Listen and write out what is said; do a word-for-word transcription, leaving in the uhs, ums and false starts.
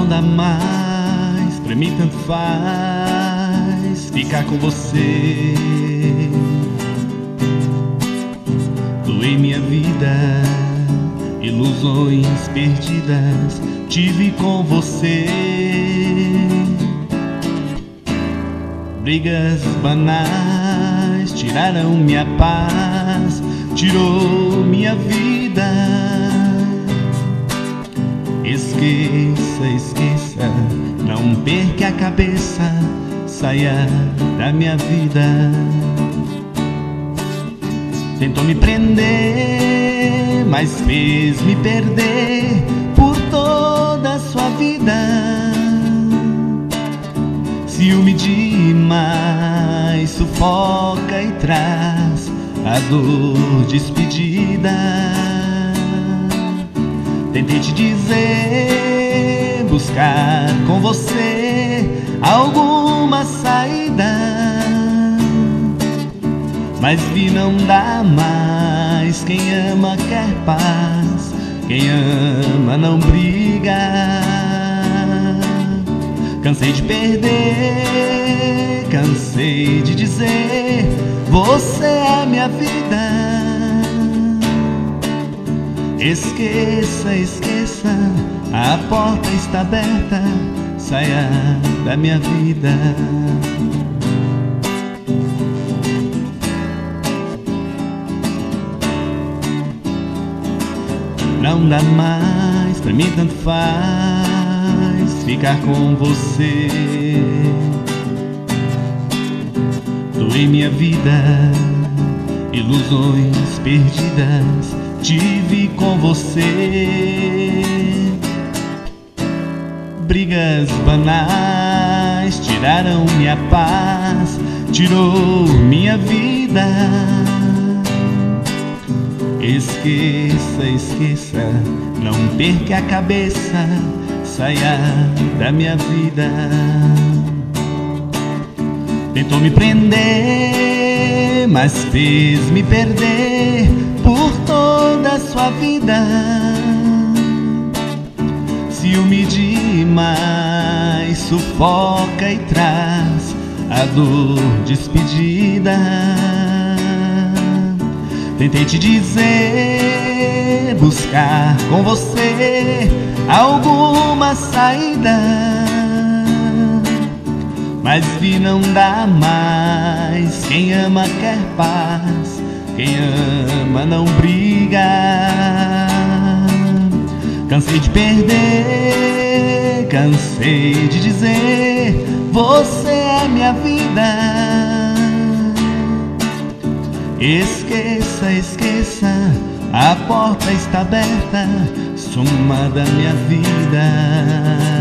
Não dá mais, pra mim tanto faz ficar com você. Doei minha vida, ilusões perdidas tive com você. Brigas banais tiraram minha paz, tirou minha vida. Esqueça, esqueça, não perca a cabeça, saia da minha vida. Tentou me prender, mas fez me perder por toda a sua vida. Ciúme demais sufoca e traz a dor despedida. Tentei te dizer, buscar com você alguma saída, mas vi não dá mais. Quem ama quer paz, quem ama não briga. Cansei de perder, cansei de dizer, você é minha vida. Esqueça, esqueça, a porta está aberta, saia da minha vida. Não dá mais, pra mim tanto faz ficar com você. Doei minha vida, ilusões perdidas tive com você. Brigas banais tiraram minha paz, tirou minha vida. Esqueça, esqueça, não perca a cabeça, saia da minha vida. Tentou me prender, mas fez me perder por toda a sua vida. Ciúme demais sufoca e traz a dor despedida. Tentei te dizer, buscar com você alguma saída, mas vi não dá mais. Quem ama quer paz, quem ama não briga. Cansei de perder, cansei de dizer, você é minha vida. Esqueça, esqueça, a porta está aberta, suma da minha vida.